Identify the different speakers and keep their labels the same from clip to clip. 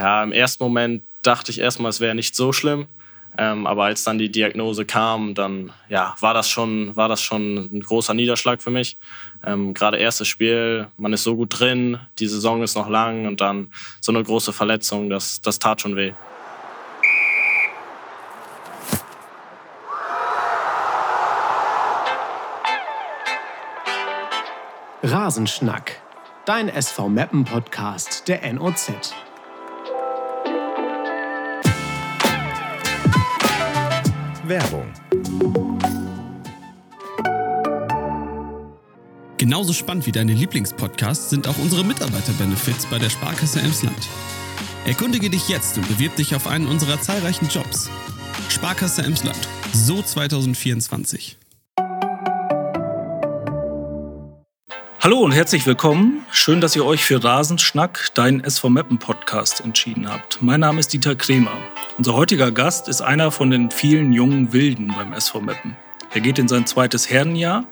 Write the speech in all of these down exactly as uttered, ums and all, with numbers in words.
Speaker 1: Ja, im ersten Moment dachte ich erstmal, es wäre nicht so schlimm. Ähm, aber als dann die Diagnose kam, dann ja, war das schon, war das schon ein großer Niederschlag für mich. Ähm, Gerade erstes Spiel, man ist so gut drin, die Saison ist noch lang und dann so eine große Verletzung, das, das tat schon weh.
Speaker 2: Rasenschnack, dein S V Meppen-Podcast der N O Z.
Speaker 3: Werbung.
Speaker 4: Genauso spannend wie deine Lieblingspodcasts sind auch unsere Mitarbeiter-Benefits bei der Sparkasse Emsland. Erkundige dich jetzt und bewirb dich auf einen unserer zahlreichen Jobs. Sparkasse Emsland, so zwanzig vierundzwanzig.
Speaker 5: Hallo und herzlich willkommen. Schön, dass ihr euch für Rasenschnack, dein S V Meppen-Podcast, entschieden habt. Mein Name ist Dieter Kremer. Unser heutiger Gast ist einer von den vielen jungen Wilden beim S V Meppen. Er geht in sein zweites Herrenjahr,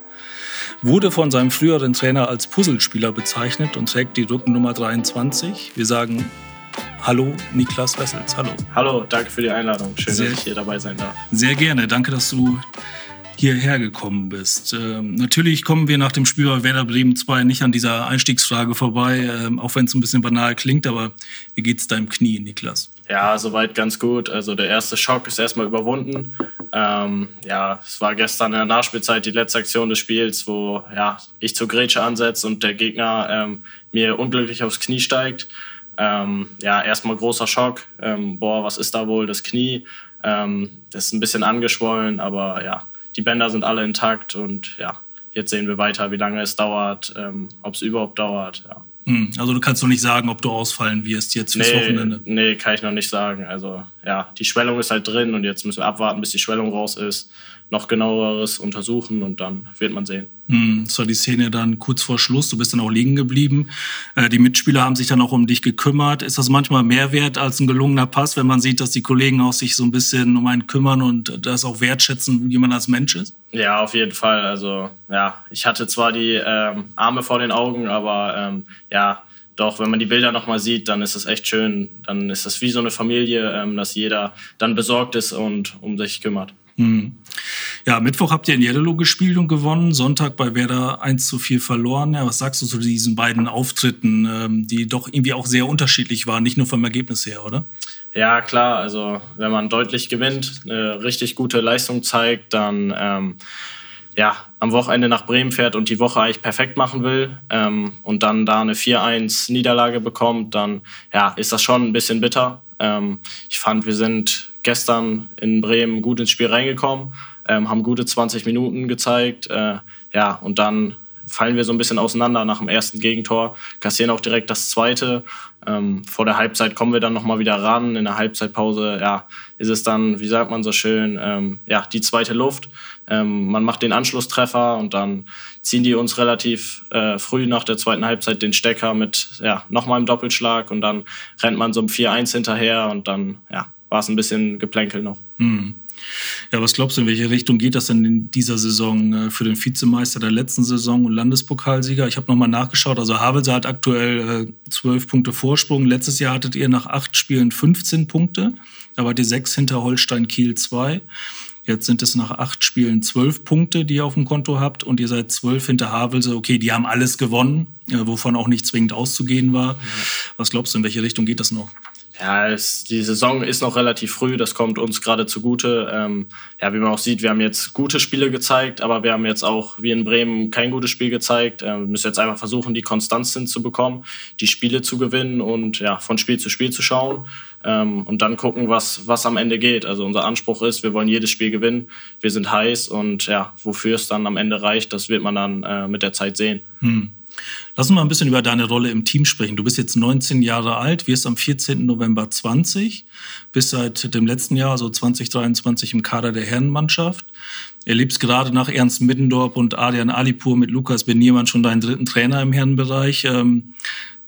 Speaker 5: wurde von seinem früheren Trainer als Puzzlespieler bezeichnet und trägt die Rückennummer dreiundzwanzig. Wir sagen Hallo, Niklas Wessels. Hallo.
Speaker 1: Hallo, danke für die Einladung. Schön,
Speaker 5: Sehr,
Speaker 1: dass ich hier dabei sein darf.
Speaker 5: Sehr gerne. Danke, dass du hierher gekommen bist. Ähm, natürlich kommen wir nach dem Spiel bei Werder Bremen zwei nicht an dieser Einstiegsfrage vorbei, ähm, auch wenn es ein bisschen banal klingt, aber wie geht's deinem Knie, Niklas?
Speaker 1: Ja, soweit ganz gut. Also der erste Schock ist erstmal überwunden. Ähm, ja, es war gestern in der Nachspielzeit die letzte Aktion des Spiels, wo ja, ich zur Grätsche ansetze und der Gegner ähm, mir unglücklich aufs Knie steigt. Ähm, ja, erstmal großer Schock. Ähm, boah, was ist da wohl? Das Knie. Ähm, das ist ein bisschen angeschwollen, aber ja, die Bänder sind alle intakt und ja, jetzt sehen wir weiter, wie lange es dauert, ähm, ob es überhaupt dauert. Ja.
Speaker 5: Hm, also du kannst doch nicht sagen, ob du ausfallen wirst jetzt fürs
Speaker 1: nee,
Speaker 5: Wochenende.
Speaker 1: Nee, kann ich noch nicht sagen. Also ja, die Schwellung ist halt drin und jetzt müssen wir abwarten, bis die Schwellung raus ist, noch genaueres untersuchen und dann wird man sehen.
Speaker 5: Hm, das war die Szene dann kurz vor Schluss, du bist dann auch liegen geblieben. Äh, die Mitspieler haben sich dann auch um dich gekümmert. Ist das manchmal mehr wert als ein gelungener Pass, wenn man sieht, dass die Kollegen auch sich so ein bisschen um einen kümmern und das auch wertschätzen, wie man als Mensch ist?
Speaker 1: Ja, auf jeden Fall. Also ja, ich hatte zwar die ähm, Arme vor den Augen, aber ähm, ja, doch, wenn man die Bilder nochmal sieht, dann ist es echt schön. Dann ist es wie so eine Familie, ähm, dass jeder dann besorgt ist und um sich kümmert.
Speaker 5: Hm. Ja, Mittwoch habt ihr in Jeddelo gespielt und gewonnen, Sonntag bei Werder eins zu vier verloren. Ja, was sagst du zu diesen beiden Auftritten, ähm, die doch irgendwie auch sehr unterschiedlich waren, nicht nur vom Ergebnis her, oder?
Speaker 1: Ja, klar, also wenn man deutlich gewinnt, eine richtig gute Leistung zeigt, dann ähm, ja, am Wochenende nach Bremen fährt und die Woche eigentlich perfekt machen will ähm, und dann da eine vier eins Niederlage bekommt, dann ja, ist das schon ein bisschen bitter. Ähm, ich fand, wir sind gestern in Bremen gut ins Spiel reingekommen, ähm, haben gute zwanzig Minuten gezeigt. Äh, ja, und dann fallen wir so ein bisschen auseinander nach dem ersten Gegentor, kassieren auch direkt das zweite. Ähm, vor der Halbzeit kommen wir dann nochmal wieder ran. In der Halbzeitpause ja, ist es dann, wie sagt man so schön, ähm, ja, die zweite Luft. Ähm, man macht den Anschlusstreffer und dann ziehen die uns relativ äh, früh nach der zweiten Halbzeit den Stecker mit ja, nochmal einem Doppelschlag und dann rennt man so um vier eins hinterher und dann ja, war es ein bisschen Geplänkel noch.
Speaker 5: Hm. Ja, was glaubst du, in welche Richtung geht das denn in dieser Saison für den Vizemeister der letzten Saison und Landespokalsieger? Ich habe nochmal nachgeschaut, also Havelse hat aktuell zwölf Punkte Vorsprung. Letztes Jahr hattet ihr nach acht Spielen fünfzehn Punkte. Da wart ihr sechs hinter Holstein Kiel zwei. Jetzt sind es nach acht Spielen zwölf Punkte, die ihr auf dem Konto habt und ihr seid zwölf hinter Havelse. Okay, die haben alles gewonnen, wovon auch nicht zwingend auszugehen war. Ja. Was glaubst du, in welche Richtung geht das noch?
Speaker 1: Ja, es, die Saison ist noch relativ früh, das kommt uns gerade zugute. Ähm, ja, wie man auch sieht, wir haben jetzt gute Spiele gezeigt, aber wir haben jetzt auch, wie in Bremen, kein gutes Spiel gezeigt. Ähm, wir müssen jetzt einfach versuchen, die Konstanz hinzubekommen, die Spiele zu gewinnen und ja, von Spiel zu Spiel zu schauen ähm, und dann gucken, was, was am Ende geht. Also unser Anspruch ist, wir wollen jedes Spiel gewinnen, wir sind heiß und ja, wofür es dann am Ende reicht, das wird man dann äh, mit der Zeit sehen.
Speaker 5: Hm. Lass uns mal ein bisschen über deine Rolle im Team sprechen. Du bist jetzt neunzehn Jahre alt, wirst am vierzehnten November zwanzig, bist seit dem letzten Jahr, also zwanzig dreiundzwanzig, im Kader der Herrenmannschaft. Erlebst gerade nach Ernst Middendorp und Adrian Alipur mit Lukas Beniermann schon deinen dritten Trainer im Herrenbereich. Ähm,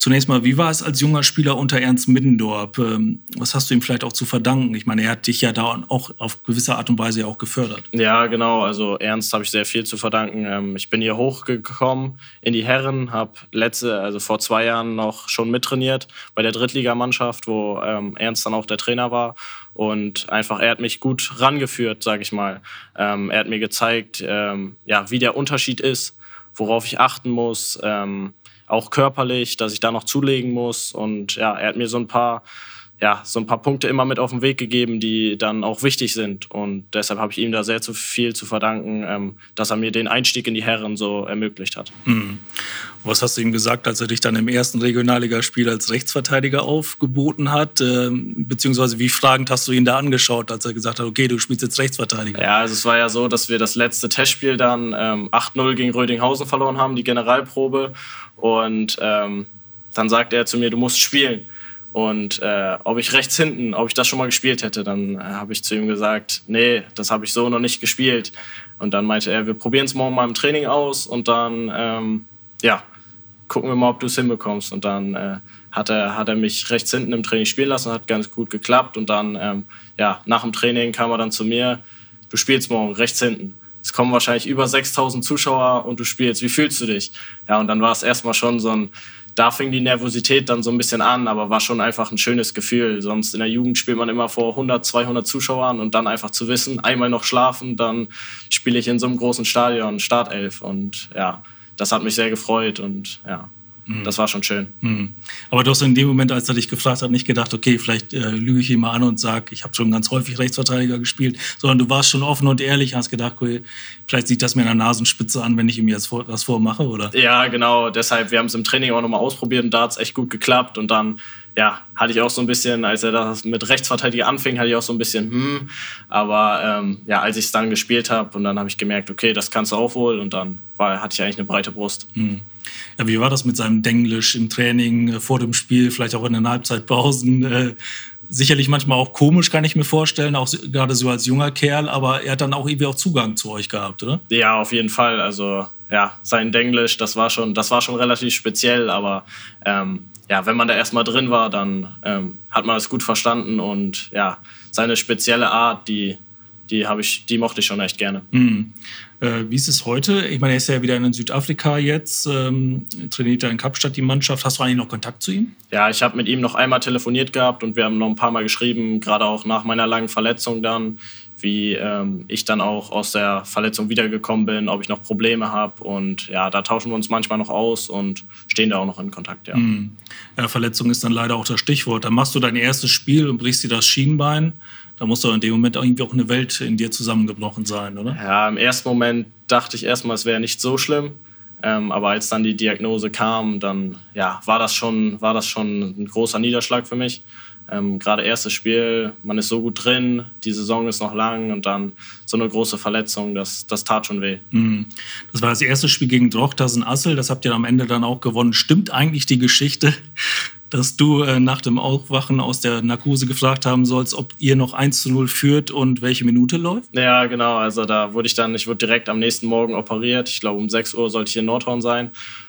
Speaker 5: Zunächst mal, wie war es als junger Spieler unter Ernst Middendorp? Was hast du ihm vielleicht auch zu verdanken? Ich meine, er hat dich ja da auch auf gewisse Art und Weise auch gefördert.
Speaker 1: Ja, genau. Also Ernst habe ich sehr viel zu verdanken. Ich bin hier hochgekommen in die Herren, habe letzte, also vor zwei Jahren noch schon mittrainiert bei der Drittligamannschaft, wo ähm, Ernst dann auch der Trainer war. Und einfach, er hat mich gut rangeführt, sage ich mal. Ähm, er hat mir gezeigt, ähm, ja, wie der Unterschied ist, worauf ich achten muss, ähm, auch körperlich, dass ich da noch zulegen muss. Und ja, er hat mir so ein paar, ja, so ein paar Punkte immer mit auf den Weg gegeben, die dann auch wichtig sind. Und deshalb habe ich ihm da sehr zu viel zu verdanken, ähm, dass er mir den Einstieg in die Herren so ermöglicht hat.
Speaker 5: Mhm. Was hast du ihm gesagt, als er dich dann im ersten Regionalligaspiel als Rechtsverteidiger aufgeboten hat? Ähm, beziehungsweise wie fragend hast du ihn da angeschaut, als er gesagt hat, okay, du spielst jetzt Rechtsverteidiger?
Speaker 1: Ja, also es war ja so, dass wir das letzte Testspiel dann ähm, acht null gegen Rödinghausen verloren haben, die Generalprobe. Und ähm, dann sagt er zu mir, du musst spielen. Und äh, ob ich rechts hinten, ob ich das schon mal gespielt hätte, dann äh, habe ich zu ihm gesagt, nee, das habe ich so noch nicht gespielt. Und dann meinte er, wir probieren es morgen mal im Training aus und dann, ähm, ja, gucken wir mal, ob du es hinbekommst. Und dann äh, hat, er, hat er mich rechts hinten im Training spielen lassen, hat ganz gut geklappt. Und dann, ähm, ja, nach dem Training kam er dann zu mir, du spielst morgen rechts hinten. Es kommen wahrscheinlich über sechstausend Zuschauer und du spielst. Wie fühlst du dich? Ja, und dann war es erstmal schon so ein, da fing die Nervosität dann so ein bisschen an, aber war schon einfach ein schönes Gefühl. Sonst in der Jugend spielt man immer vor hundert, zweihundert Zuschauern und dann einfach zu wissen, einmal noch schlafen, dann spiele ich in so einem großen Stadion Startelf. Und ja, das hat mich sehr gefreut und ja, mhm. das war schon schön.
Speaker 5: Mhm. Aber du hast in dem Moment, als er dich gefragt hat, nicht gedacht, okay, vielleicht äh, lüge ich ihn mal an und sage, ich habe schon ganz häufig Rechtsverteidiger gespielt, sondern du warst schon offen und ehrlich, hast gedacht, okay, vielleicht sieht das mir in der Nasenspitze an, wenn ich ihm jetzt vor, was vormache, oder?
Speaker 1: Ja, genau, deshalb, wir haben es im Training auch nochmal ausprobiert und da hat es echt gut geklappt und dann ja, hatte ich auch so ein bisschen, als er das mit Rechtsverteidiger anfing, hatte ich auch so ein bisschen, hm, aber ähm, ja, als ich es dann gespielt habe und dann habe ich gemerkt, okay, das kannst du auch wohl und dann war, hatte ich eigentlich eine breite Brust.
Speaker 5: Hm. Ja, wie war das mit seinem Denglisch im Training, äh, vor dem Spiel, vielleicht auch in den Halbzeitpausen? Äh, sicherlich manchmal auch komisch, kann ich mir vorstellen, auch gerade so als junger Kerl, aber er hat dann auch irgendwie auch Zugang zu euch gehabt, oder?
Speaker 1: Ja, auf jeden Fall, also ja, sein Denglisch, das war schon, das war schon relativ speziell, aber ähm, ja, wenn man da erstmal drin war, dann ähm, hat man es gut verstanden und ja, seine spezielle Art, die, die, hab ich, die mochte ich schon echt gerne.
Speaker 5: Mhm. Äh, wie ist es heute? Ich meine, er ist ja wieder in Südafrika jetzt, ähm, trainiert er in Kapstadt die Mannschaft. Hast du eigentlich noch Kontakt zu ihm?
Speaker 1: Ja, ich habe mit ihm noch einmal telefoniert gehabt und wir haben noch ein paar Mal geschrieben, gerade auch nach meiner langen Verletzung dann, wie ähm, ich dann auch aus der Verletzung wiedergekommen bin, ob ich noch Probleme habe. Und ja, da tauschen wir uns manchmal noch aus und stehen da auch noch in Kontakt. Ja.
Speaker 5: Mhm. Ja, Verletzung ist dann leider auch das Stichwort. Dann machst du dein erstes Spiel und brichst dir das Schienbein. Da muss doch in dem Moment irgendwie auch eine Welt in dir zusammengebrochen sein, oder?
Speaker 1: Ja, im ersten Moment dachte ich erstmal, es wäre nicht so schlimm. Ähm, aber als dann die Diagnose kam, dann ja, war das schon, war das schon ein großer Niederschlag für mich. Ähm, gerade erstes Spiel, man ist so gut drin, die Saison ist noch lang und dann so eine große Verletzung, das, das tat schon weh.
Speaker 5: Mhm. Das war das erste Spiel gegen Drochtersen-Assel, das habt ihr am Ende dann auch gewonnen. Stimmt eigentlich die Geschichte, dass du äh, nach dem Aufwachen aus der Narkose gefragt haben sollst, ob ihr noch eins zu null führt und welche Minute läuft?
Speaker 1: Ja, genau, also da wurde ich dann, ich wurde direkt am nächsten Morgen operiert, ich glaube um sechs Uhr sollte ich in Nordhorn sein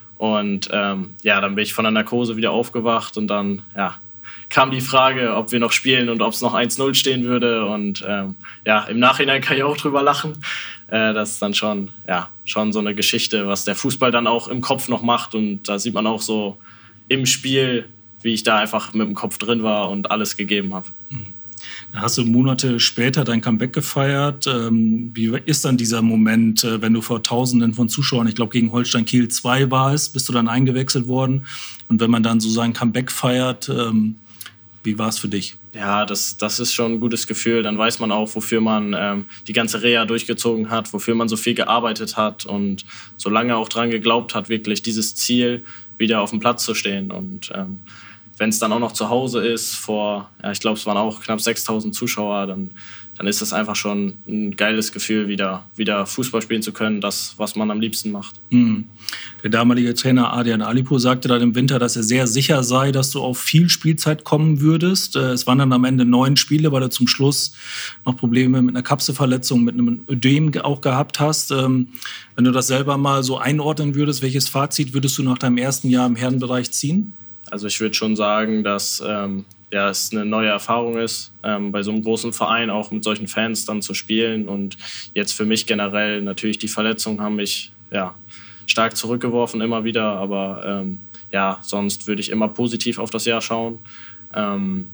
Speaker 1: und ähm, ja, dann bin ich von der Narkose wieder aufgewacht und dann, ja, kam die Frage, ob wir noch spielen und ob es noch eins null stehen würde. Und ähm, ja, im Nachhinein kann ich auch drüber lachen. Äh, das ist dann schon, ja, schon so eine Geschichte, was der Fußball dann auch im Kopf noch macht. Und da sieht man auch so im Spiel, wie ich da einfach mit dem Kopf drin war und alles gegeben habe.
Speaker 5: Dann hast du Monate später dein Comeback gefeiert. Ähm, wie ist dann dieser Moment, äh, wenn du vor Tausenden von Zuschauern, ich glaube gegen Holstein Kiel zwei war es, bist du dann eingewechselt worden? Und wenn man dann so sein Comeback feiert, ähm, wie war es für dich?
Speaker 1: Ja, das, das ist schon ein gutes Gefühl. Dann weiß man auch, wofür man ähm, die ganze Reha durchgezogen hat, wofür man so viel gearbeitet hat und so lange auch dran geglaubt hat, wirklich dieses Ziel wieder auf dem Platz zu stehen. Und ähm, wenn es dann auch noch zu Hause ist, vor, ja, ich glaube, es waren auch knapp sechstausend Zuschauer, dann, dann ist das einfach schon ein geiles Gefühl, wieder, wieder Fußball spielen zu können, das, was man am liebsten macht.
Speaker 5: Mhm. Der damalige Trainer Adrian Alipo sagte dann im Winter, dass er sehr sicher sei, dass du auf viel Spielzeit kommen würdest. Es waren dann am Ende neun Spiele, weil du zum Schluss noch Probleme mit einer Kapselverletzung, mit einem Ödem auch gehabt hast. Wenn du das selber mal so einordnen würdest, welches Fazit würdest du nach deinem ersten Jahr im Herrenbereich ziehen?
Speaker 1: Also ich würde schon sagen, dass ähm, ja, es eine neue Erfahrung ist, ähm, bei so einem großen Verein auch mit solchen Fans dann zu spielen. Und jetzt für mich generell natürlich die Verletzungen haben mich ja, stark zurückgeworfen immer wieder. Aber ähm, ja, sonst würde ich immer positiv auf das Jahr schauen. Ähm,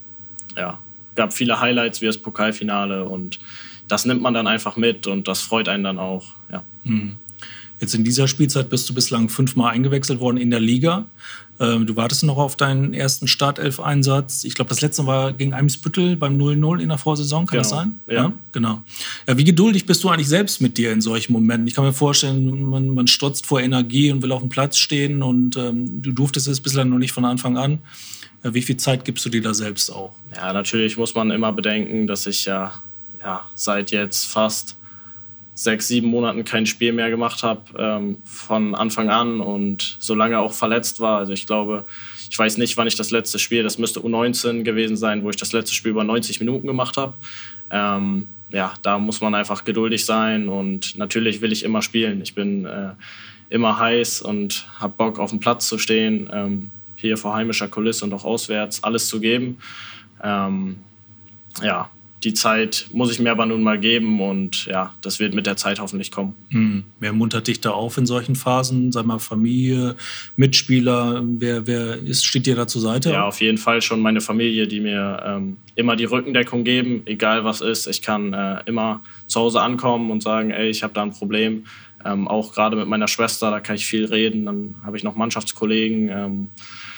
Speaker 1: ja, gab viele Highlights wie das Pokalfinale und das nimmt man dann einfach mit und das freut einen dann auch. Ja.
Speaker 5: Mhm. Jetzt in dieser Spielzeit bist du bislang fünfmal eingewechselt worden in der Liga. Ähm, du wartest noch auf deinen ersten Startelf-Einsatz. Ich glaube, das letzte war gegen Eimsbüttel beim null null in der Vorsaison. Kann
Speaker 1: genau.
Speaker 5: das sein?
Speaker 1: Ja.
Speaker 5: ja genau. Ja, wie geduldig bist du eigentlich selbst mit dir in solchen Momenten? Ich kann mir vorstellen, man, man strotzt vor Energie und will auf dem Platz stehen und ähm, du durftest es bislang noch nicht von Anfang an. Ja, wie viel Zeit gibst du dir da selbst auch?
Speaker 1: Ja, natürlich muss man immer bedenken, dass ich ja, ja seit jetzt fast sechs, sieben Monaten kein Spiel mehr gemacht habe, ähm, von Anfang an und so lange auch verletzt war. Also ich glaube, ich weiß nicht, wann ich das letzte Spiel, das müsste U neunzehn gewesen sein, wo ich das letzte Spiel über neunzig Minuten gemacht habe. Ähm, ja, da muss man einfach geduldig sein und natürlich will ich immer spielen. Ich bin äh, immer heiß und habe Bock, auf dem Platz zu stehen, ähm, hier vor heimischer Kulisse und auch auswärts alles zu geben. Ähm, ja, die Zeit muss ich mir aber nun mal geben und ja, das wird mit der Zeit hoffentlich kommen.
Speaker 5: Hm. Wer muntert dich da auf in solchen Phasen? Sag mal, Familie, Mitspieler, wer, wer ist, steht dir da zur Seite?
Speaker 1: Ja, auf jeden Fall schon meine Familie, die mir ähm, immer die Rückendeckung geben, egal was ist. Ich kann äh, immer zu Hause ankommen und sagen, ey, ich habe da ein Problem. Ähm, auch gerade mit meiner Schwester, da kann ich viel reden. Dann habe ich noch Mannschaftskollegen, ähm,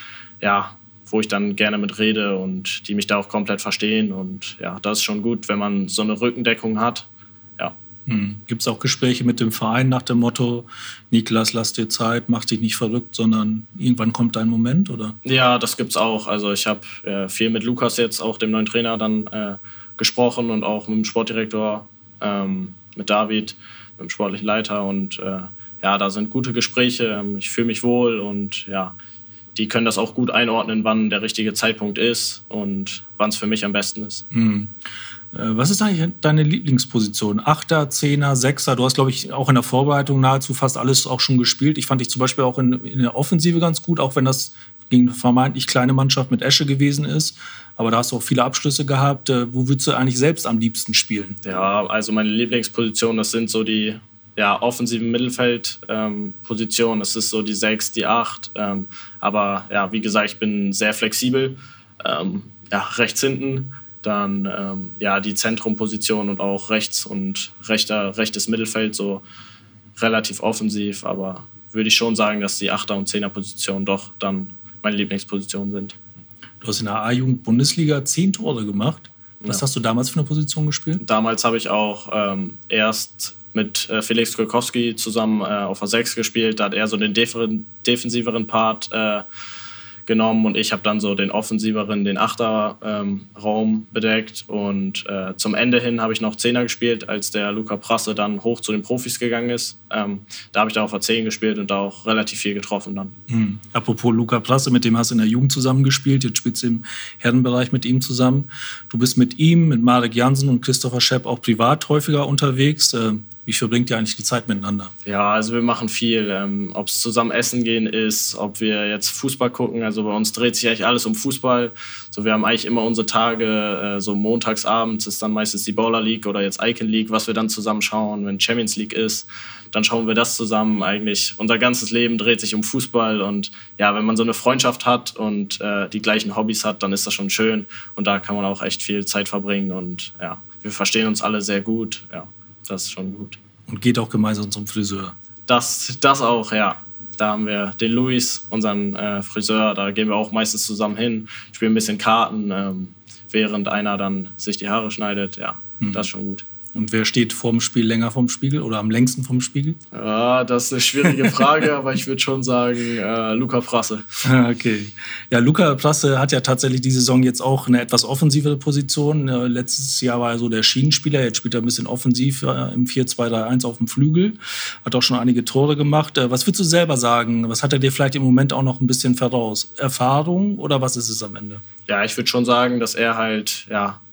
Speaker 1: ja, wo ich dann gerne mit rede und die mich da auch komplett verstehen. Und ja, das ist schon gut, wenn man so eine Rückendeckung hat. Ja.
Speaker 5: Hm. Gibt es auch Gespräche mit dem Verein nach dem Motto, Niklas, lass dir Zeit, mach dich nicht verrückt, sondern irgendwann kommt dein Moment, oder?
Speaker 1: Ja, das gibt's auch. Also ich habe äh, viel mit Lukas jetzt, auch dem neuen Trainer, dann äh, gesprochen und auch mit dem Sportdirektor, ähm, mit David, mit dem sportlichen Leiter. Und äh, ja, da sind gute Gespräche. Ich fühle mich wohl und ja, die können das auch gut einordnen, wann der richtige Zeitpunkt ist und wann es für mich am besten ist.
Speaker 5: Hm. Was ist eigentlich deine Lieblingsposition? Achter, Zehner, Sechser? Du hast, glaube ich, auch in der Vorbereitung nahezu fast alles auch schon gespielt. Ich fand dich zum Beispiel auch in, in der Offensive ganz gut, auch wenn das gegen eine vermeintlich kleine Mannschaft mit Esche gewesen ist. Aber da hast du auch viele Abschlüsse gehabt. Wo würdest du eigentlich selbst am liebsten spielen?
Speaker 1: Ja, also meine Lieblingsposition, das sind so die ja, offensiven Mittelfeldpositionen. Ähm, das ist so die sechs, die acht. Ähm, aber ja, wie gesagt, ich bin sehr flexibel. Ähm, ja, rechts hinten, dann ähm, ja, die Zentrumposition und auch rechts und rechter, rechtes Mittelfeld so relativ offensiv. Aber würde ich schon sagen, dass die Achter- und Zehner-Positionen doch dann meine Lieblingspositionen sind.
Speaker 5: Du hast in der A-Jugend-Bundesliga zehn Tore gemacht. Was ja. hast du damals für eine Position gespielt?
Speaker 1: Damals habe ich auch ähm, erst mit äh, Felix Kulkowski zusammen äh, auf der sechs gespielt. Da hat er so den def- defensiveren Part äh, genommen und ich habe dann so den offensiveren, den Achter-Raum ähm, bedeckt. Und äh, zum Ende hin habe ich noch Zehner gespielt, als der Luca Prasse dann hoch zu den Profis gegangen ist. Ähm, da habe ich dann auf der zehn gespielt und da auch relativ viel getroffen dann.
Speaker 5: Mhm. Apropos Luca Prasse, mit dem hast du in der Jugend zusammengespielt. Jetzt spielst du im Herrenbereich mit ihm zusammen. Du bist mit ihm, mit Marek Jansen und Christopher Schepp auch privat häufiger unterwegs. Äh, Wie verbringt ihr eigentlich die Zeit miteinander?
Speaker 1: Ja, also wir machen viel. Ähm, ob es zusammen essen gehen ist, ob wir jetzt Fußball gucken. Also bei uns dreht sich eigentlich alles um Fußball. So, wir haben eigentlich immer unsere Tage, äh, so montagsabends ist dann meistens die Bowler League oder jetzt Icon League, was wir dann zusammen schauen. Wenn Champions League ist, dann schauen wir das zusammen. Eigentlich unser ganzes Leben dreht sich um Fußball. Und ja, wenn man so eine Freundschaft hat und äh, die gleichen Hobbys hat, dann ist das schon schön. Und da kann man auch echt viel Zeit verbringen. Und ja, wir verstehen uns alle sehr gut. Ja. Das ist schon gut.
Speaker 5: Und geht auch gemeinsam zum Friseur?
Speaker 1: Das, das auch, ja. Da haben wir den Luis, unseren äh, Friseur, da gehen wir auch meistens zusammen hin, spielen ein bisschen Karten, ähm, während einer dann sich die Haare schneidet. Ja, mhm. Das ist schon gut.
Speaker 5: Und wer steht vorm Spiel länger vorm Spiegel oder am längsten vorm Spiegel?
Speaker 1: Ja, das ist eine schwierige Frage, aber ich würde schon sagen, äh, Luca Prasse.
Speaker 5: Okay. Ja, Luca Prasse hat ja tatsächlich die Saison jetzt auch eine etwas offensivere Position. Letztes Jahr war er so der Schienenspieler, jetzt spielt er ein bisschen offensiv im vier zwei drei eins auf dem Flügel. Hat auch schon einige Tore gemacht. Was würdest du selber sagen? Was hat er dir vielleicht im Moment auch noch ein bisschen voraus? Erfahrung oder was ist es am Ende?
Speaker 1: Ja, ich würde schon sagen, dass er halt ja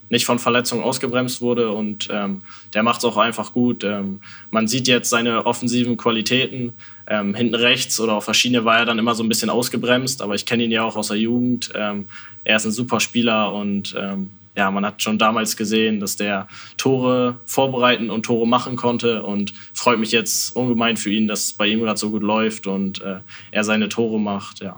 Speaker 1: nicht von Verletzungen ausgebremst wurde und ähm, der macht es auch einfach gut. Ähm, man sieht jetzt seine offensiven Qualitäten. Ähm, hinten rechts oder auf verschiedene war er dann immer so ein bisschen ausgebremst, aber ich kenne ihn ja auch aus der Jugend. Ähm, er ist ein super Spieler und ähm, ja, man hat schon damals gesehen, dass der Tore vorbereiten und Tore machen konnte und freut mich jetzt ungemein für ihn, dass es bei ihm gerade so gut läuft und äh, er seine Tore macht, ja.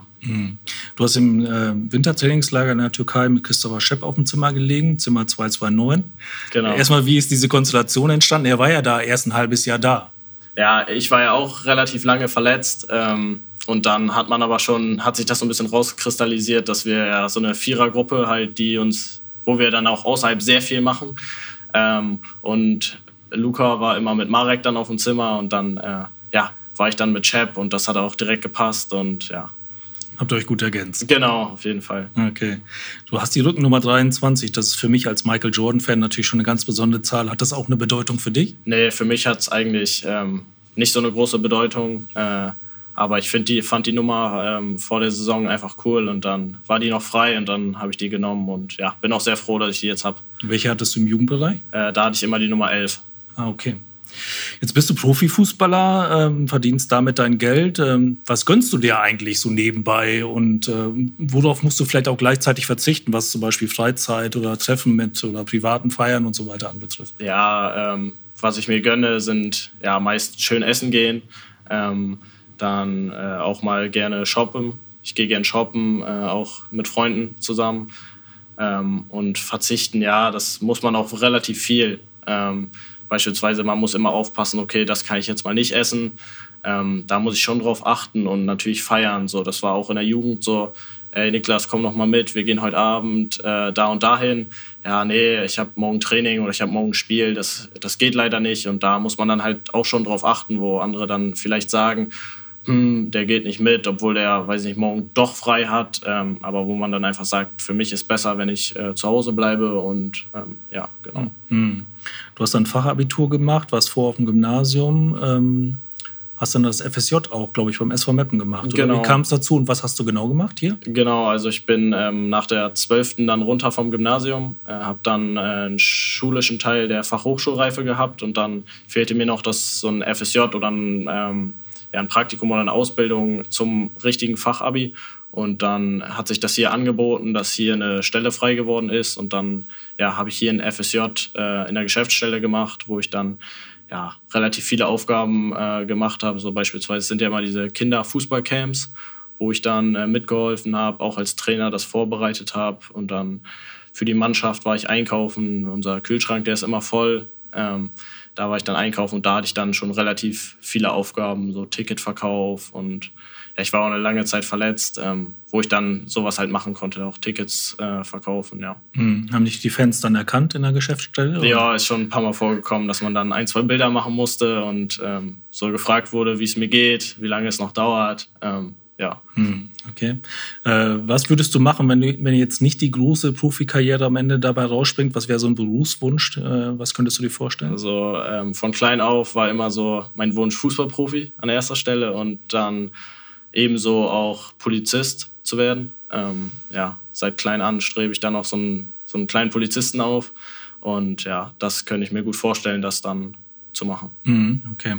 Speaker 5: Du hast im äh, Wintertrainingslager in der Türkei mit Christopher Schepp auf dem Zimmer gelegen, Zimmer zwei zwei neun.
Speaker 1: Genau.
Speaker 5: Erstmal, wie ist diese Konstellation entstanden? Er war ja da erst ein halbes Jahr da.
Speaker 1: Ja, ich war ja auch relativ lange verletzt ähm, und dann hat man aber schon, hat sich das so ein bisschen rauskristallisiert, dass wir ja so eine Vierergruppe halt, die uns, wo wir dann auch außerhalb sehr viel machen ähm, und Luca war immer mit Marek dann auf dem Zimmer und dann äh, ja, war ich dann mit Schepp und das hat auch direkt gepasst und ja.
Speaker 5: Habt ihr euch gut ergänzt?
Speaker 1: Genau, auf jeden Fall.
Speaker 5: Okay. Du hast die Rückennummer dreiundzwanzig. Das ist für mich als Michael Jordan-Fan natürlich schon eine ganz besondere Zahl. Hat das auch eine Bedeutung für dich?
Speaker 1: Nee, für mich hat es eigentlich ähm, nicht so eine große Bedeutung. Äh, aber ich find die, fand die Nummer ähm, vor der Saison einfach cool. Und dann war die noch frei und dann habe ich die genommen. Und ja, bin auch sehr froh, dass ich die jetzt habe.
Speaker 5: Welche hattest du im Jugendbereich?
Speaker 1: Äh, da hatte ich immer die Nummer elf.
Speaker 5: Ah, okay. Jetzt bist du Profifußballer, ähm, verdienst damit dein Geld. Ähm, was gönnst du dir eigentlich so nebenbei und ähm, worauf musst du vielleicht auch gleichzeitig verzichten, was zum Beispiel Freizeit oder Treffen mit oder privaten Feiern und so weiter anbetrifft?
Speaker 1: Ja, ähm, was ich mir gönne, sind ja meist schön essen gehen, ähm, dann äh, auch mal gerne shoppen. Ich gehe gerne shoppen, äh, auch mit Freunden zusammen ähm, und verzichten, ja, das muss man auch relativ viel. Ähm, Beispielsweise, man muss immer aufpassen, okay, das kann ich jetzt mal nicht essen. Ähm, da muss ich schon drauf achten und natürlich feiern. So, das war auch in der Jugend so, ey Niklas, komm noch mal mit, wir gehen heute Abend äh, da und dahin. Ja, nee, ich habe morgen Training oder ich habe morgen Spiel, das, das geht leider nicht. Und da muss man dann halt auch schon drauf achten, wo andere dann vielleicht sagen, hm, der geht nicht mit, obwohl der, weiß nicht, morgen doch frei hat. Ähm, aber wo man dann einfach sagt, für mich ist besser, wenn ich äh, zu Hause bleibe und ähm, ja, genau.
Speaker 5: Mhm. Du hast dann Fachabitur gemacht, warst vorher auf dem Gymnasium, ähm, hast dann das F S J auch, glaube ich, beim S V Meppen gemacht. Oder?
Speaker 1: Genau.
Speaker 5: Wie kam es dazu und was hast du genau gemacht hier?
Speaker 1: Genau, also ich bin ähm, nach der zwölften dann runter vom Gymnasium, äh, habe dann äh, einen schulischen Teil der Fachhochschulreife gehabt und dann fehlte mir noch das, so ein F S J oder ein, ähm, ja, ein Praktikum oder eine Ausbildung zum richtigen Fachabi. Und dann hat sich das hier angeboten, dass hier eine Stelle frei geworden ist. Und dann ja, habe ich hier ein F S J äh, in der Geschäftsstelle gemacht, wo ich dann ja, relativ viele Aufgaben äh, gemacht habe. So beispielsweise sind ja immer diese Kinderfußballcamps, wo ich dann äh, mitgeholfen habe, auch als Trainer das vorbereitet habe. Und dann für die Mannschaft war ich einkaufen. Unser Kühlschrank, der ist immer voll. Ähm, da war ich dann einkaufen und da hatte ich dann schon relativ viele Aufgaben, so Ticketverkauf und ja, ich war auch eine lange Zeit verletzt, ähm, wo ich dann sowas halt machen konnte, auch Tickets äh, verkaufen, ja.
Speaker 5: Hm. Haben dich die Fans dann erkannt in der Geschäftsstelle? Oder?
Speaker 1: Ja, ist schon ein paar Mal vorgekommen, dass man dann ein, zwei Bilder machen musste und ähm, so gefragt wurde, wie es mir geht, wie lange es noch dauert, ähm, ja.
Speaker 5: Hm. Okay. Äh, was würdest du machen, wenn, du, wenn jetzt nicht die große Profikarriere am Ende dabei rausspringt? Was wäre so ein Berufswunsch? Äh, was könntest du dir vorstellen?
Speaker 1: Also ähm, von klein auf war immer so mein Wunsch Fußballprofi an erster Stelle und dann ebenso auch Polizist zu werden. Ähm, ja, seit klein an strebe ich dann auch so einen, so einen kleinen Polizisten auf und ja, das könnte ich mir gut vorstellen, das dann zu machen.
Speaker 5: Mhm, okay.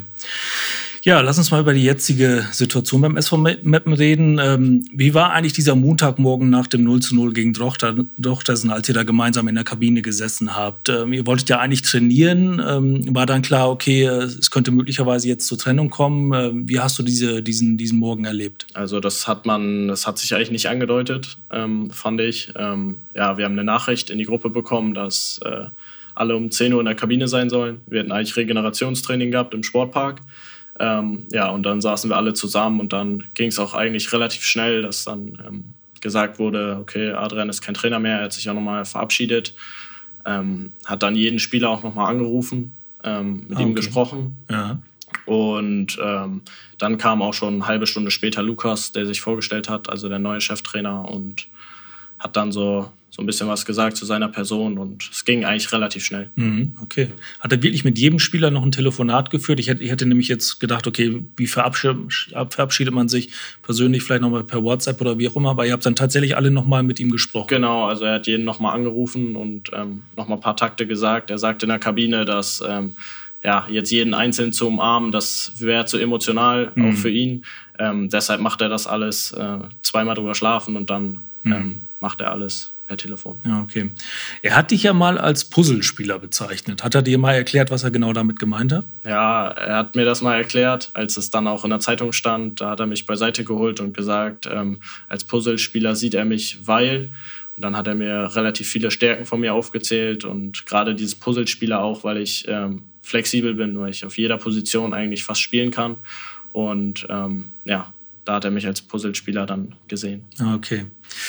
Speaker 5: Ja, lass uns mal über die jetzige Situation beim S V Meppen reden. Ähm, wie war eigentlich dieser Montagmorgen nach dem null zu null gegen Drochtersen, als ihr da gemeinsam in der Kabine gesessen habt? Ähm, ihr wolltet ja eigentlich trainieren. Ähm, war dann klar, okay, es könnte möglicherweise jetzt zur Trennung kommen. Ähm, wie hast du diese, diesen, diesen Morgen erlebt?
Speaker 1: Also das hat man, das hat sich eigentlich nicht angedeutet, ähm, fand ich. Ähm, ja, wir haben eine Nachricht in die Gruppe bekommen, dass äh, alle um zehn Uhr in der Kabine sein sollen. Wir hatten eigentlich Regenerationstraining gehabt im Sportpark. Ähm, ja, und dann saßen wir alle zusammen und dann ging es auch eigentlich relativ schnell, dass dann ähm, gesagt wurde, okay, Adrian ist kein Trainer mehr, er hat sich auch nochmal verabschiedet, ähm, hat dann jeden Spieler auch nochmal angerufen, ähm, mit
Speaker 5: ah,
Speaker 1: ihm
Speaker 5: okay.
Speaker 1: gesprochen.
Speaker 5: Ja.
Speaker 1: Und ähm, dann kam auch schon eine halbe Stunde später Lukas, der sich vorgestellt hat, also der neue Cheftrainer und hat dann so so ein bisschen was gesagt zu seiner Person und es ging eigentlich relativ schnell.
Speaker 5: Mhm, okay. Hat er wirklich mit jedem Spieler noch ein Telefonat geführt? Ich hätte, ich hätte nämlich jetzt gedacht, okay, wie verabschiedet, verabschiedet man sich persönlich, vielleicht nochmal per WhatsApp oder wie auch immer, aber ihr habt dann tatsächlich alle nochmal mit ihm gesprochen.
Speaker 1: Genau, also er hat jeden nochmal angerufen und ähm, nochmal ein paar Takte gesagt. Er sagt in der Kabine, dass ähm, ja, jetzt jeden Einzelnen zu umarmen, das wäre zu emotional, mhm. auch für ihn. Ähm, deshalb macht er das alles, äh, zweimal drüber schlafen und dann mhm. ähm, macht er alles per Telefon.
Speaker 5: Ja, okay. Er hat dich ja mal als Puzzlespieler bezeichnet. Hat er dir mal erklärt, was er genau damit gemeint hat?
Speaker 1: Ja, er hat mir das mal erklärt, als es dann auch in der Zeitung stand. Da hat er mich beiseite geholt und gesagt, ähm, als Puzzlespieler sieht er mich, weil... Und dann hat er mir relativ viele Stärken von mir aufgezählt und gerade dieses Puzzlespieler auch, weil ich ähm, flexibel bin, weil ich auf jeder Position eigentlich fast spielen kann. Und ähm, ja, da hat er mich als Puzzlespieler dann gesehen.
Speaker 5: Okay.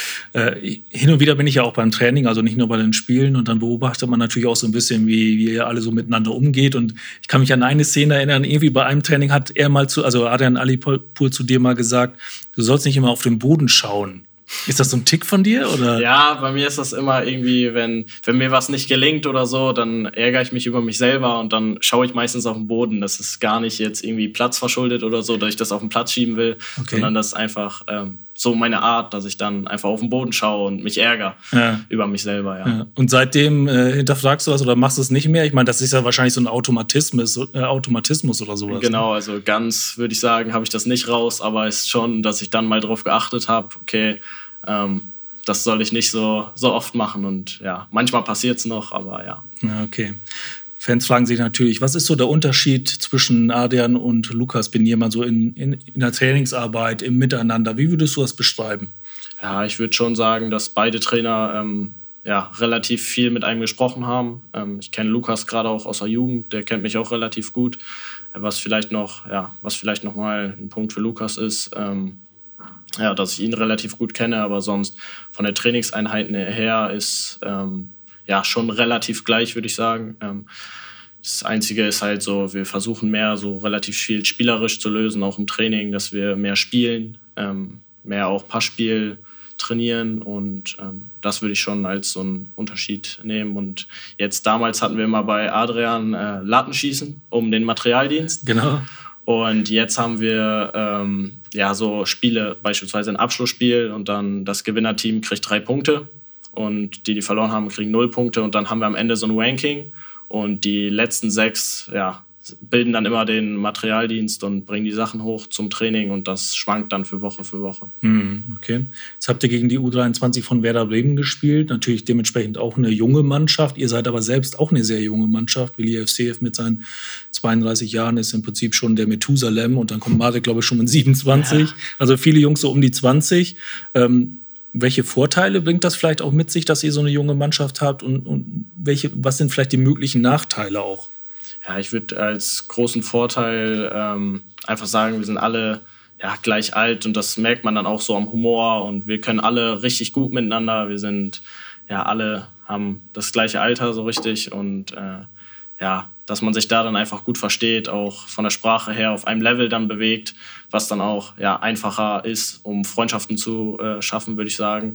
Speaker 5: Äh, hin und wieder bin ich ja auch beim Training, also nicht nur bei den Spielen. Und dann beobachtet man natürlich auch so ein bisschen, wie, wie ihr alle so miteinander umgeht. Und ich kann mich an eine Szene erinnern, irgendwie bei einem Training hat er mal zu, also Adrian Alipol zu dir mal gesagt, du sollst nicht immer auf den Boden schauen. Ist das so ein Tick von dir, oder?
Speaker 1: Ja, bei mir ist das immer irgendwie, wenn, wenn mir was nicht gelingt oder so, dann ärgere ich mich über mich selber und dann schaue ich meistens auf den Boden. Das ist gar nicht jetzt irgendwie platzverschuldet oder so, dass ich das auf den Platz schieben will, okay. sondern das ist einfach ähm, so meine Art, dass ich dann einfach auf den Boden schaue und mich ärgere ja. über mich selber. Ja.
Speaker 5: Ja. Und seitdem äh, hinterfragst du das oder machst du es nicht mehr? Ich meine, das ist ja wahrscheinlich so ein Automatismus, äh, Automatismus oder sowas.
Speaker 1: Genau, also ganz, würde ich sagen, habe ich das nicht raus, aber es ist schon, dass ich dann mal drauf geachtet habe, okay, ähm, das soll ich nicht so, so oft machen und ja, manchmal passiert es noch, aber ja.
Speaker 5: Ja, okay. Fans fragen sich natürlich, was ist so der Unterschied zwischen Adrian und Lukas Beniermann so in, in, in der Trainingsarbeit, im Miteinander? Wie würdest du das beschreiben?
Speaker 1: Ja, ich würde schon sagen, dass beide Trainer ähm, ja, relativ viel mit einem gesprochen haben. Ähm, ich kenne Lukas gerade auch aus der Jugend, der kennt mich auch relativ gut. Was vielleicht noch, ja, was vielleicht noch mal ein Punkt für Lukas ist, ähm, ja, dass ich ihn relativ gut kenne, aber sonst von der Trainingseinheiten her ist ähm, ja schon relativ gleich, würde ich sagen. Ähm, das Einzige ist halt so, wir versuchen mehr so relativ viel spielerisch zu lösen, auch im Training, dass wir mehr spielen, ähm, mehr auch Passspiel trainieren und ähm, das würde ich schon als so einen Unterschied nehmen. Und jetzt damals hatten wir immer bei Adrian äh, Lattenschießen um den Materialdienst.
Speaker 5: Genau.
Speaker 1: Und jetzt haben wir ähm, ja so Spiele, beispielsweise ein Abschlussspiel und dann das Gewinnerteam kriegt drei Punkte und die, die verloren haben, kriegen null Punkte und dann haben wir am Ende so ein Ranking und die letzten sechs, ja, bilden dann immer den Materialdienst und bringen die Sachen hoch zum Training und das schwankt dann für Woche für Woche.
Speaker 5: Okay. Jetzt habt ihr gegen die U dreiundzwanzig von Werder Bremen gespielt, natürlich dementsprechend auch eine junge Mannschaft. Ihr seid aber selbst auch eine sehr junge Mannschaft. Willi F C F mit seinen zweiunddreißig Jahren ist im Prinzip schon der Methusalem und dann kommt Marek, glaube ich, schon mit siebenundzwanzig. Ja. Also viele Jungs so um die zwanzig. Ähm, welche Vorteile bringt das vielleicht auch mit sich, dass ihr so eine junge Mannschaft habt und, und welche, was sind vielleicht die möglichen Nachteile auch?
Speaker 1: Ja, ich würde als großen Vorteil ähm, einfach sagen, wir sind alle ja, gleich alt und das merkt man dann auch so am Humor und wir können alle richtig gut miteinander. Wir sind ja alle, haben das gleiche Alter so richtig und äh, ja, dass man sich da dann einfach gut versteht, auch von der Sprache her auf einem Level dann bewegt, was dann auch ja, einfacher ist, um Freundschaften zu äh, schaffen, würde ich sagen.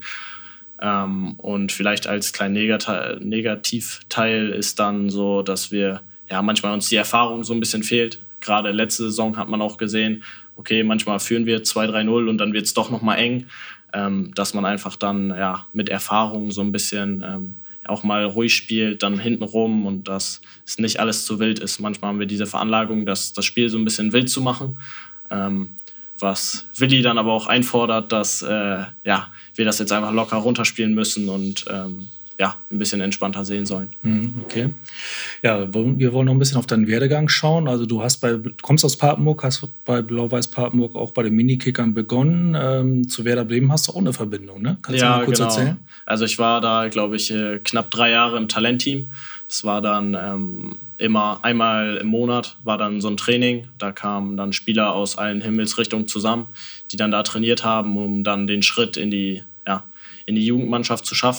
Speaker 1: Ähm, und vielleicht als kleinen Negat- Negativteil ist dann so, dass wir ja, manchmal uns die Erfahrung so ein bisschen fehlt. Gerade letzte Saison hat man auch gesehen, okay, manchmal führen wir zwei drei null und dann wird es doch noch mal eng, ähm, dass man einfach dann ja, mit Erfahrung so ein bisschen ähm, auch mal ruhig spielt, dann hinten rum und dass es nicht alles zu wild ist. Manchmal haben wir diese Veranlagung, das, das Spiel so ein bisschen wild zu machen, ähm, was Willi dann aber auch einfordert, dass äh, ja, wir das jetzt einfach locker runterspielen müssen und ähm, ja, ein bisschen entspannter sehen sollen.
Speaker 5: Okay. Ja, wir wollen noch ein bisschen auf deinen Werdegang schauen. Also du hast bei, kommst aus Papenburg, hast bei Blau-Weiß Papenburg auch bei den Minikickern begonnen. Ähm, zu Werder Bremen hast du auch eine Verbindung, ne? Kannst
Speaker 1: ja,
Speaker 5: du mal kurz
Speaker 1: genau.
Speaker 5: erzählen?
Speaker 1: Also ich war da, glaube ich, knapp drei Jahre im Talentteam. Das war dann ähm, immer einmal im Monat war dann so ein Training. Da kamen dann Spieler aus allen Himmelsrichtungen zusammen, die dann da trainiert haben, um dann den Schritt in die, ja, in die Jugendmannschaft zu schaffen.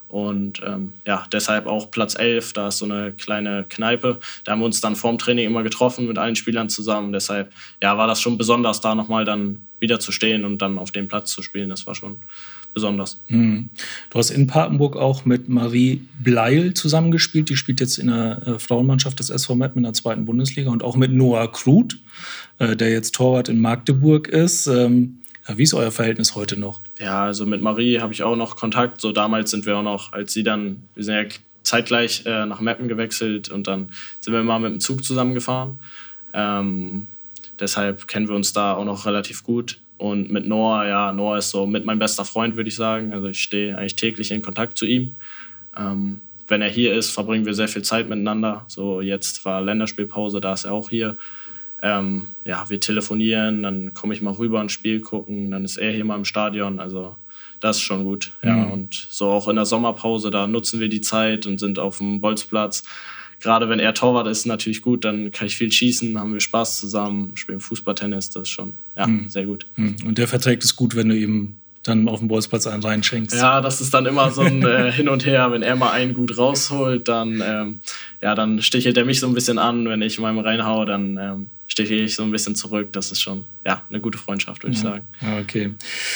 Speaker 1: Und ähm, ja, deshalb auch Platz elf, da ist so eine kleine Kneipe. Da haben wir uns dann vorm Training immer getroffen mit allen Spielern zusammen. Deshalb ja, war das schon besonders, da nochmal dann wieder zu stehen und dann auf dem Platz zu spielen. Das war schon besonders.
Speaker 5: Mhm. Du hast in Papenburg auch mit Marie Bleil zusammengespielt. Die spielt jetzt in der äh, Frauenmannschaft des S V Meppen in der zweiten Bundesliga. Und auch mit Noah Kruth, äh, der jetzt Torwart in Magdeburg ist. Ähm, ja, wie ist euer Verhältnis heute noch?
Speaker 1: Ja, also mit Marie habe ich auch noch Kontakt. So damals sind wir auch noch, als sie dann, wir sind ja zeitgleich äh, nach Meppen gewechselt und dann sind wir mal mit dem Zug zusammengefahren. Ähm, deshalb kennen wir uns da auch noch relativ gut. Und mit Noah, ja, Noah ist so mit mein bester Freund, würde ich sagen. Also ich stehe eigentlich täglich in Kontakt zu ihm. Ähm, wenn er hier ist, verbringen wir sehr viel Zeit miteinander. So jetzt war Länderspielpause, da ist er auch hier. Ähm, ja, wir telefonieren, dann komme ich mal rüber ein Spiel gucken, dann ist er hier mal im Stadion. Also das ist schon gut. Ja. Mhm. Und so auch in der Sommerpause, da nutzen wir die Zeit und sind auf dem Bolzplatz. Gerade wenn er Torwart ist, natürlich gut, dann kann ich viel schießen, haben wir Spaß zusammen, spielen Fußball, Tennis, das ist schon ja, mhm. sehr gut.
Speaker 5: Und der verträgt es gut, wenn du ihm dann auf dem Bolzplatz einen reinschenkst.
Speaker 1: Ja, das ist dann immer so ein äh, Hin und Her. Wenn er mal einen gut rausholt, dann, ähm, ja, dann stichelt er mich so ein bisschen an. Wenn ich meinem reinhaue, dann ähm, stichel ich so ein bisschen zurück. Das ist schon ja, eine gute Freundschaft, würde ich
Speaker 5: ja.
Speaker 1: sagen.
Speaker 5: Okay.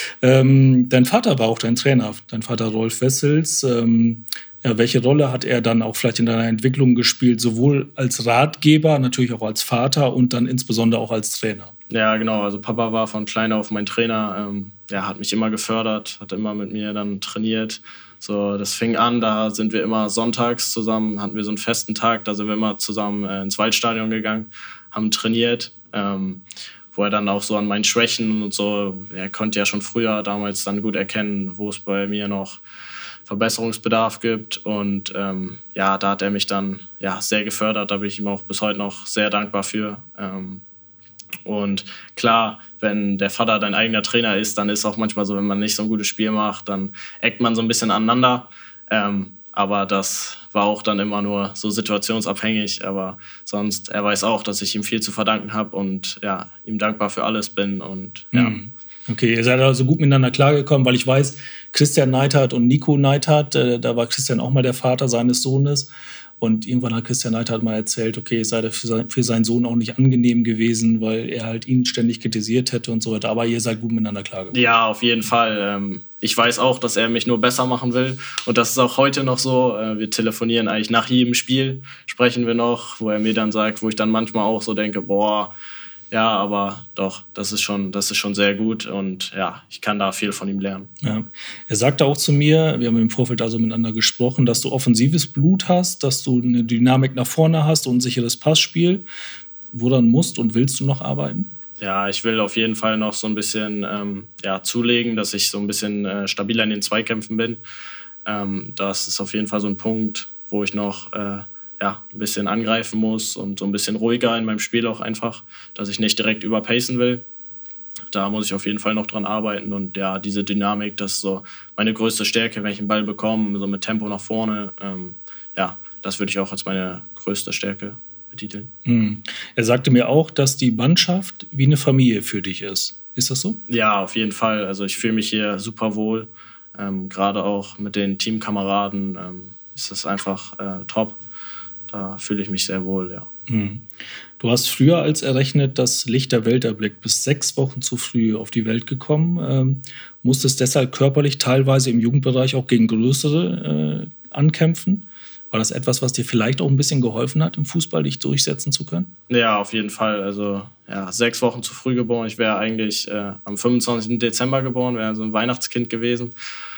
Speaker 5: Ähm, dein Vater war auch dein Trainer, dein Vater Rolf Wessels. Ähm, ja, welche Rolle hat er dann auch vielleicht in deiner Entwicklung gespielt, sowohl als Ratgeber, natürlich auch als Vater und dann insbesondere auch als Trainer?
Speaker 1: Ja, genau. Also Papa war von klein auf mein Trainer. Ähm, ja, hat mich immer gefördert, hat immer mit mir dann trainiert. So, das fing an, da sind wir immer sonntags zusammen, hatten wir so einen festen Tag, da sind wir immer zusammen äh, ins Waldstadion gegangen, haben trainiert, ähm, wo er dann auch so an meinen Schwächen und so, er konnte ja schon früher damals dann gut erkennen, wo es bei mir noch Verbesserungsbedarf gibt. Und ähm, ja, da hat er mich dann ja, sehr gefördert, da bin ich ihm auch bis heute noch sehr dankbar für. Ähm, Und klar, wenn der Vater dein eigener Trainer ist, dann ist auch manchmal so, wenn man nicht so ein gutes Spiel macht, dann eckt man so ein bisschen aneinander. Ähm, aber das war auch dann immer nur so situationsabhängig. Aber sonst, er weiß auch, dass ich ihm viel zu verdanken habe und ja, ihm dankbar für alles bin. Und ja.
Speaker 5: Okay, ihr seid also gut miteinander klargekommen, weil ich weiß, Christian Neidhardt und Nico Neidhardt, äh, da war Christian auch mal der Vater seines Sohnes. Und irgendwann hat Christian Neidhardt mal erzählt, okay, es sei für seinen Sohn auch nicht angenehm gewesen, weil er halt ihn ständig kritisiert hätte und so weiter. Aber ihr seid gut miteinander klargekommen.
Speaker 1: Ja, auf jeden Fall. Ich weiß auch, dass er mich nur besser machen will. Und das ist auch heute noch so. Wir telefonieren eigentlich nach jedem Spiel, sprechen wir noch, wo er mir dann sagt, wo ich dann manchmal auch so denke, boah, ja, aber doch, das ist schon, das ist schon sehr gut und ja, ich kann da viel von ihm lernen.
Speaker 5: Ja. Er sagte auch zu mir, wir haben im Vorfeld also miteinander gesprochen, dass du offensives Blut hast, dass du eine Dynamik nach vorne hast und ein sicheres Passspiel. Woran musst und willst du noch arbeiten?
Speaker 1: Ja, ich will auf jeden Fall noch so ein bisschen ähm, ja, zulegen, dass ich so ein bisschen äh, stabiler in den Zweikämpfen bin. Ähm, das ist auf jeden Fall so ein Punkt, wo ich noch äh, ja, ein bisschen angreifen muss und so ein bisschen ruhiger in meinem Spiel auch einfach, dass ich nicht direkt überpacen will. Da muss ich auf jeden Fall noch dran arbeiten und ja, diese Dynamik, das ist so meine größte Stärke, wenn ich einen Ball bekomme, so mit Tempo nach vorne. Ähm, ja, das würde ich auch als meine größte Stärke betiteln.
Speaker 5: Mhm. Er sagte mir auch, dass die Mannschaft wie eine Familie für dich ist. Ist das so?
Speaker 1: Ja, auf jeden Fall. Also ich fühle mich hier super wohl. Ähm, gerade auch mit den Teamkameraden ähm, ist das einfach äh, top. Da fühle ich mich sehr wohl, ja.
Speaker 5: Mhm. Du hast früher als errechnet das Licht der Welt erblickt, bis sechs Wochen zu früh auf die Welt gekommen. Ähm, musstest deshalb körperlich teilweise im Jugendbereich auch gegen Größere äh, ankämpfen. War das etwas, was dir vielleicht auch ein bisschen geholfen hat, im Fußball dich durchsetzen zu können?
Speaker 1: Ja, auf jeden Fall. Also ja, sechs Wochen zu früh geboren. Ich wäre eigentlich äh, am fünfundzwanzigsten Dezember geboren, wäre so ein Weihnachtskind gewesen.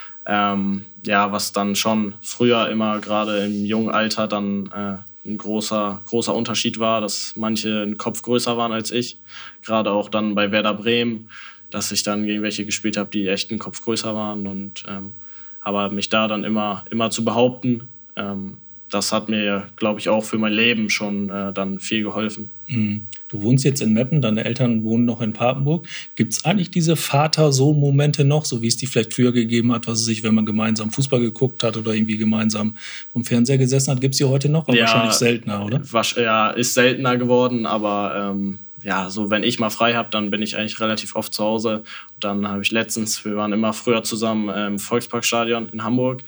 Speaker 1: Ähm, ja, was dann schon früher immer gerade im jungen Alter dann äh, ein großer, großer Unterschied war, dass manche einen Kopf größer waren als ich. Gerade auch dann bei Werder Bremen, dass ich dann gegen welche gespielt habe, die echt einen Kopf größer waren. Und, ähm, aber mich da dann immer, immer zu behaupten, ähm, das hat mir, glaube ich, auch für mein Leben schon äh, dann viel geholfen.
Speaker 5: Mhm. Du wohnst jetzt in Meppen, deine Eltern wohnen noch in Papenburg. Gibt es eigentlich diese Vater-Sohn-Momente noch, so wie es die vielleicht früher gegeben hat, was es sich, wenn man gemeinsam Fußball geguckt hat oder irgendwie gemeinsam vom Fernseher gesessen hat? Gibt es die heute noch? Aber ja, wahrscheinlich seltener, oder?
Speaker 1: Ja, ist seltener geworden, aber ähm, ja, so wenn ich mal frei habe, dann bin ich eigentlich relativ oft zu Hause. Dann habe ich letztens, wir waren immer früher zusammen im Volksparkstadion in Hamburg.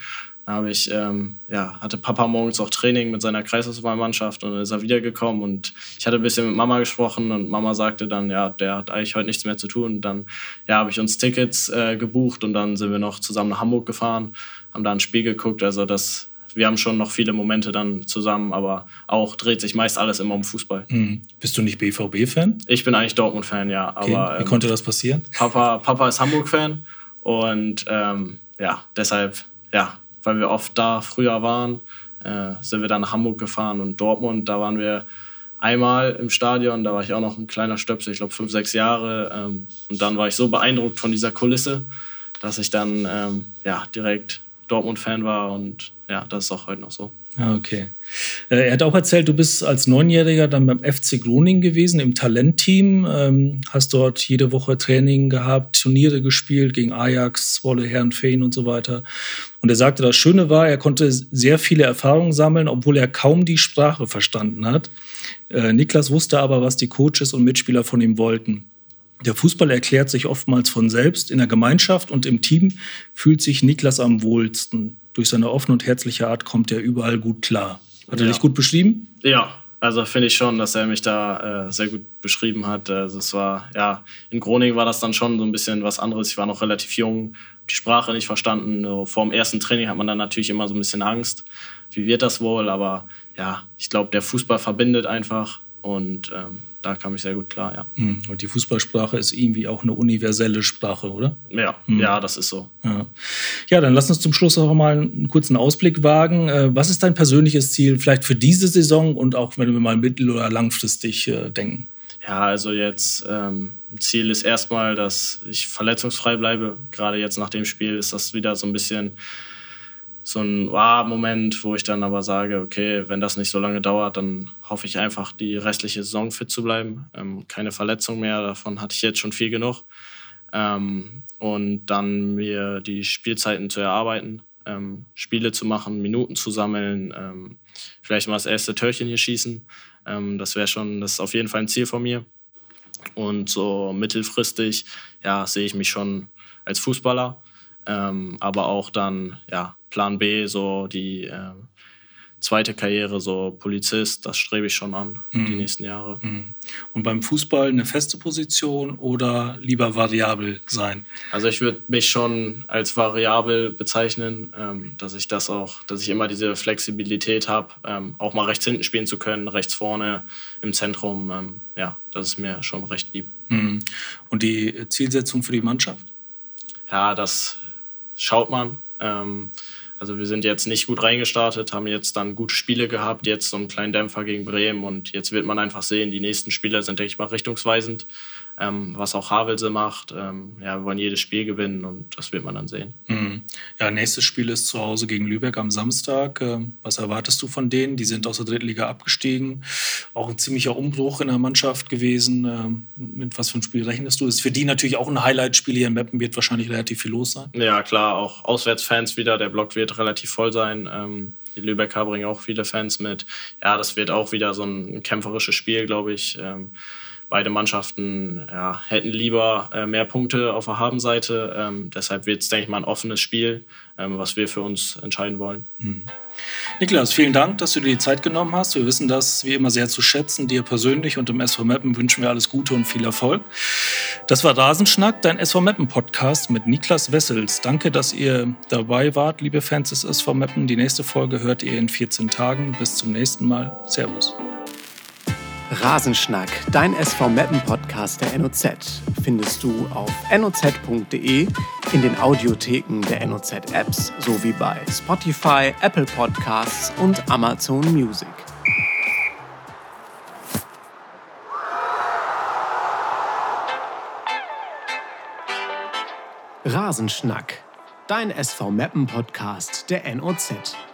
Speaker 1: Da habe ich, ähm, ja, hatte Papa morgens auch Training mit seiner Kreisliga-Mannschaft und dann ist er wiedergekommen und ich hatte ein bisschen mit Mama gesprochen und Mama sagte dann, ja, der hat eigentlich heute nichts mehr zu tun. Und dann ja, habe ich uns Tickets äh, gebucht und dann sind wir noch zusammen nach Hamburg gefahren, haben da ein Spiel geguckt. Also das, wir haben schon noch viele Momente dann zusammen, aber auch dreht sich meist alles immer um Fußball.
Speaker 5: Mhm. Bist du nicht B V B-Fan?
Speaker 1: Ich bin eigentlich Dortmund-Fan, ja.
Speaker 5: Okay.
Speaker 1: Aber,
Speaker 5: Wie
Speaker 1: ähm,
Speaker 5: konnte das passieren?
Speaker 1: Papa, Papa ist Hamburg-Fan und ähm, ja, deshalb, ja, weil wir oft da früher waren, äh, sind wir dann nach Hamburg gefahren und Dortmund, da waren wir einmal im Stadion, da war ich auch noch ein kleiner Stöpsel, ich glaube fünf, sechs Jahre ähm, und dann war ich so beeindruckt von dieser Kulisse, dass ich dann ähm, ja, direkt Dortmund-Fan war und ja, das ist auch heute noch so.
Speaker 5: Ah, okay. Er hat auch erzählt, du bist als Neunjähriger dann beim F C Groningen gewesen, im Talentteam. Ähm, hast dort jede Woche Training gehabt, Turniere gespielt gegen Ajax, Zwolle, Herrenfeen und so weiter. Und er sagte, das Schöne war, er konnte sehr viele Erfahrungen sammeln, obwohl er kaum die Sprache verstanden hat. Äh, Niklas wusste aber, was die Coaches und Mitspieler von ihm wollten. Der Fußball erklärt sich oftmals von selbst. In der Gemeinschaft und im Team fühlt sich Niklas am wohlsten. Durch seine offene und herzliche Art kommt er überall gut klar. Hat er
Speaker 1: Ja.
Speaker 5: dich gut beschrieben?
Speaker 1: Ja, also finde ich schon, dass er mich da äh, sehr gut beschrieben hat. Also es war, ja, in Groningen war das dann schon so ein bisschen was anderes. Ich war noch relativ jung, die Sprache nicht verstanden. So, vor dem ersten Training hat man dann natürlich immer so ein bisschen Angst. Wie wird das wohl? Aber ja, ich glaube, der Fußball verbindet einfach und ähm, da kam ich sehr gut klar, ja.
Speaker 5: Und die Fußballsprache ist irgendwie auch eine universelle Sprache, oder?
Speaker 1: Ja,
Speaker 5: Mhm.
Speaker 1: ja, das ist so.
Speaker 5: Ja. Ja, dann lass uns zum Schluss auch mal einen kurzen Ausblick wagen. Äh, Was ist dein persönliches Ziel, vielleicht für diese Saison und auch, wenn wir mal mittel- oder langfristig äh, denken?
Speaker 1: Ja, also jetzt ähm, Ziel ist erstmal, dass ich verletzungsfrei bleibe. Gerade jetzt nach dem Spiel ist das wieder so ein bisschen so ein Wow-Moment, wo ich dann aber sage, okay, wenn das nicht so lange dauert, dann hoffe ich einfach, die restliche Saison fit zu bleiben. Ähm, keine Verletzung mehr, davon hatte ich jetzt schon viel genug. Ähm, und dann mir die Spielzeiten zu erarbeiten, ähm, Spiele zu machen, Minuten zu sammeln, ähm, vielleicht mal das erste Törchen hier schießen. Ähm, das wäre schon, das ist auf jeden Fall ein Ziel von mir. Und so mittelfristig, ja, sehe ich mich schon als Fußballer, ähm, aber auch dann, ja, Plan B, so die ähm, zweite Karriere, so Polizist, das strebe ich schon an,
Speaker 5: Mhm.
Speaker 1: die nächsten Jahre.
Speaker 5: Und beim Fußball eine feste Position oder lieber variabel sein?
Speaker 1: Also ich würde mich schon als variabel bezeichnen, ähm, dass ich das auch, dass ich immer diese Flexibilität habe, ähm, auch mal rechts hinten spielen zu können, rechts vorne im Zentrum. Ähm, ja, das ist mir schon recht lieb.
Speaker 5: Mhm. Und die Zielsetzung für die Mannschaft?
Speaker 1: Ja, das schaut man. Ähm, also wir sind jetzt nicht gut reingestartet, haben jetzt dann gute Spiele gehabt, jetzt so einen kleinen Dämpfer gegen Bremen und jetzt wird man einfach sehen, die nächsten Spiele sind, denke ich mal, richtungsweisend, ähm, was auch Havelse macht. Ähm, ja, wir wollen jedes Spiel gewinnen und das wird man dann sehen.
Speaker 5: Mhm. Ja, nächstes Spiel ist zu Hause gegen Lübeck am Samstag. Ähm, Was erwartest du von denen? Die sind aus der dritten Liga abgestiegen. Auch ein ziemlicher Umbruch in der Mannschaft gewesen. Ähm, Mit was für ein Spiel rechnest du? Ist für die natürlich auch ein Highlight-Spiel. Hier in Meppen wird wahrscheinlich relativ viel los sein.
Speaker 1: Ja, klar, auch Auswärtsfans wieder, der Block wird relativ voll sein. Ähm, die Lübecker bringen auch viele Fans mit. Ja, das wird auch wieder so ein kämpferisches Spiel, glaube ich. Ähm, Beide Mannschaften ja, hätten lieber äh, mehr Punkte auf der Habenseite. Ähm, deshalb wird es, denke ich mal, ein offenes Spiel, ähm, was wir für uns entscheiden wollen.
Speaker 5: Mhm. Niklas, vielen Dank, dass du dir die Zeit genommen hast. Wir wissen das wie immer sehr zu schätzen. Dir persönlich und dem S V Meppen wünschen wir alles Gute und viel Erfolg. Das war Rasenschnack, dein S V Meppen Podcast mit Niklas Wessels. Danke, dass ihr dabei wart, liebe Fans des S V Meppen. Die nächste Folge hört ihr in vierzehn Tagen. Bis zum nächsten Mal. Servus.
Speaker 2: Rasenschnack, dein S V Meppen Podcast der N O Z, findest du auf noz punkt de, in den Audiotheken der N O Z Apps sowie bei Spotify, Apple Podcasts und Amazon Music. Rasenschnack, dein S V Meppen Podcast der N O Z.